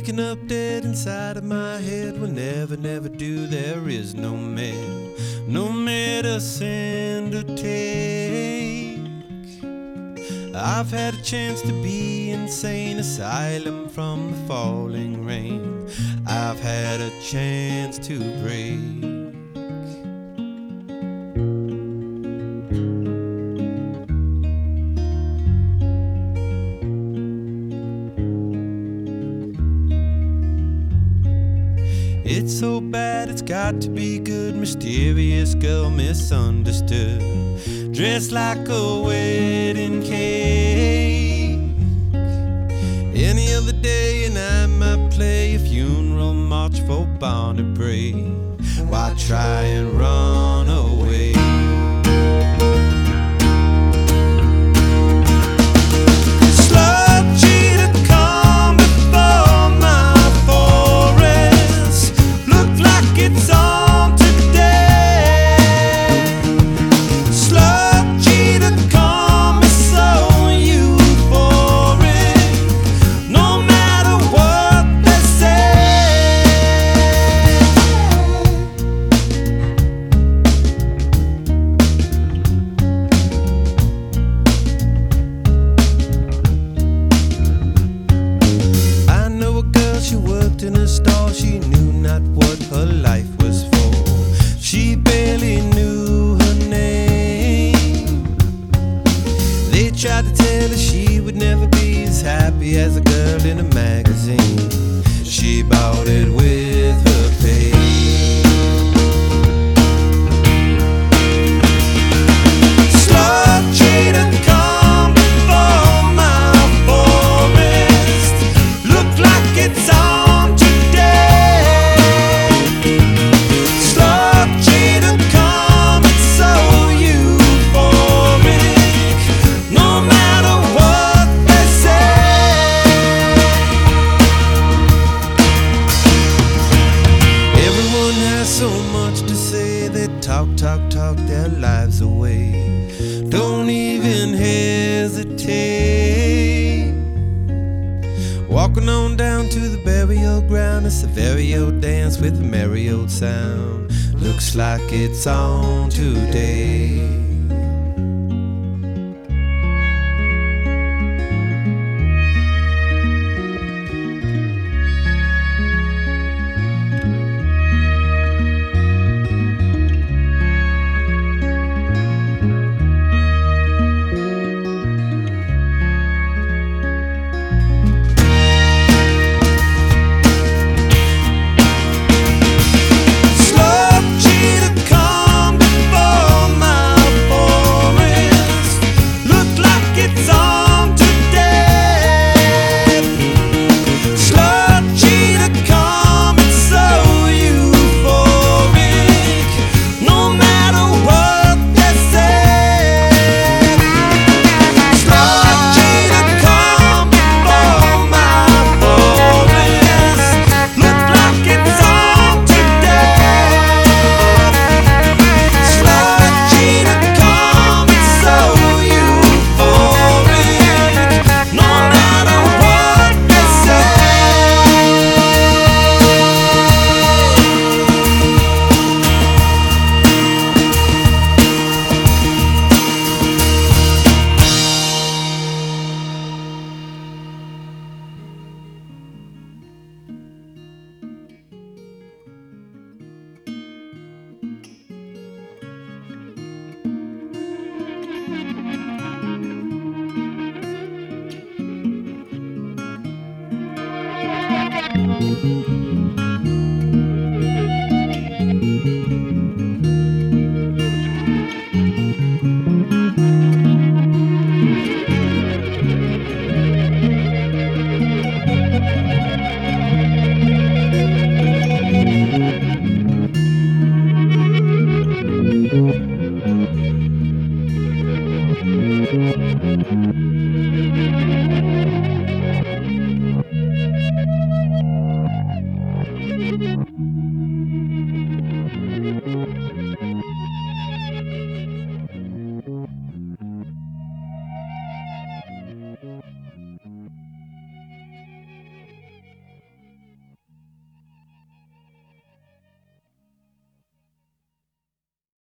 waking up dead inside of my head will never, never do. There is no medicine to take. I've had a chance to be insane asylum from the falling rain. I've had a chance to break. It's so bad, it's got to be good. Mysterious girl, misunderstood, dressed like a wedding cake. Any other day and I might play a funeral march for Barney Bray. Why try and run away? She worked in a stall, she knew not what her life was for. She barely knew her name. They tried to tell her she would never be as happy as a girl in a magazine. She bought it with her pay. Talk their lives away. Don't even hesitate. Walking on down to the burial ground. It's a very old dance with a merry old sound. Looks like it's on today. Thank you.